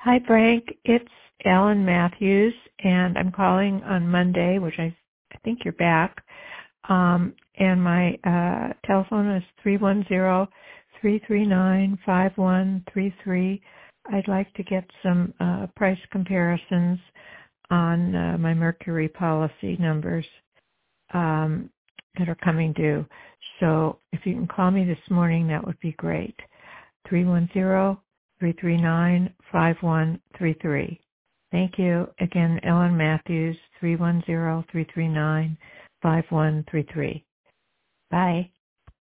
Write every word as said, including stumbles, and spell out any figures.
Hi, Frank. It's Alan Matthews, and I'm calling on Monday, which I, I think you're back. Um, and my uh, telephone is three one zero, three three nine, five one three three. I'd like to get some uh, price comparisons on uh, my Mercury policy numbers um, that are coming due. So if you can call me this morning, that would be great. three one zero, three three nine, five one three three. Thank you. Again, Ellen Matthews, three one zero, three three nine, five one three three. Bye.